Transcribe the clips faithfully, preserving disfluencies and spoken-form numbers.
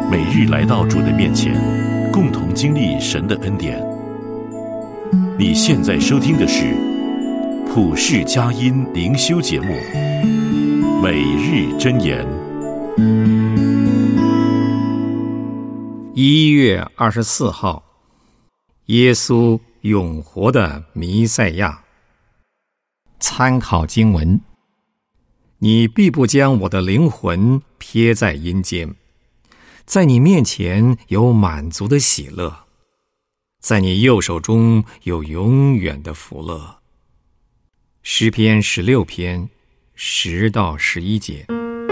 每日来到主的面前，共同经历神的恩典。你现在收听的是普世佳音灵修节目《每日箴言》。 一月二十四号，耶稣永活的弥赛亚。参考经文：你必不将我的灵魂撇在阴间，在你面前有满足的喜乐，在你右手中有永远的福乐。诗篇十六篇十到十一节。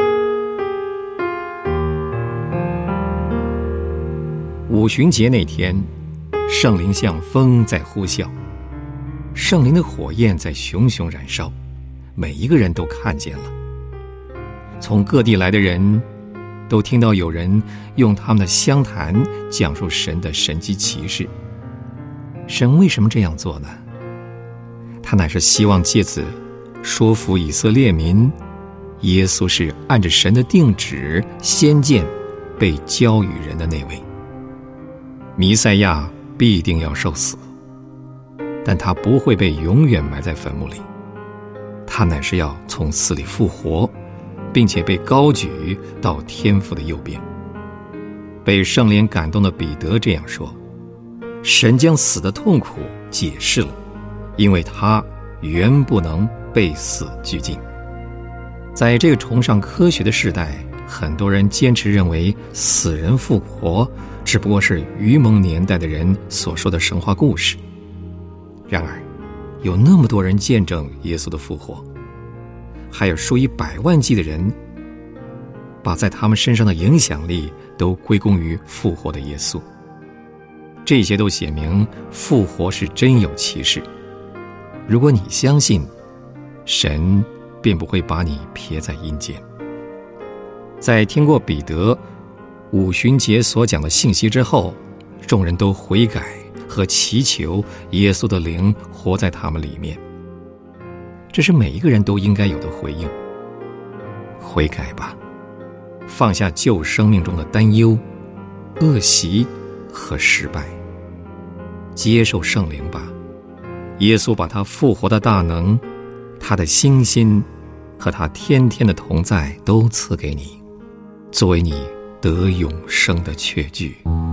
五旬节那天，圣灵像风在呼啸，圣灵的火焰在熊熊燃烧，每一个人都看见了。从各地来的人都听到有人用他们的乡谈讲述神的神迹奇事。神为什么这样做呢？他乃是希望借此说服以色列民，耶稣是按着神的定旨先见被交与人的那位。弥赛亚必定要受死，但他不会被永远埋在坟墓里，他乃是要从死里复活，并且被高举到天父的右边。被圣灵感动的彼得这样说：神将死的痛苦解释了，因为他原不能被死拘禁。在这个崇尚科学的时代，很多人坚持认为死人复活只不过是愚蒙年代的人所说的神话故事。然而，有那么多人见证耶稣的复活，还有数以百万计的人把在他们身上的影响力都归功于复活的耶稣。这些都写明复活是真有其事。如果你相信，神便不会把你撇在阴间。在听过彼得五旬节所讲的信息之后，众人都悔改和祈求耶稣的灵活在他们里面。这是每一个人都应该有的回应。悔改吧，放下旧生命中的担忧、恶习和失败，接受圣灵吧。耶稣把他复活的大能、他的信心和他天天的同在都赐给你，作为你得永生的确据。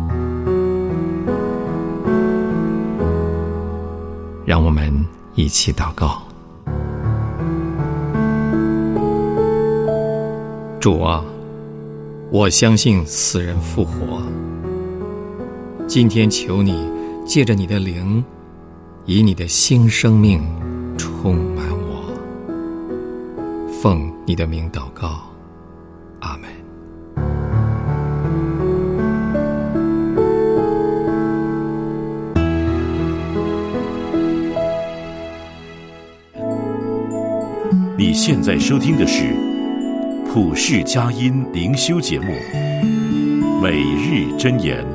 让我们一起祷告。主啊，我相信死人复活。今天求你借着你的灵，以你的新生命充满我。奉你的名祷告，阿们。 你现在收听的是普世佳音灵修节目《每日箴言》。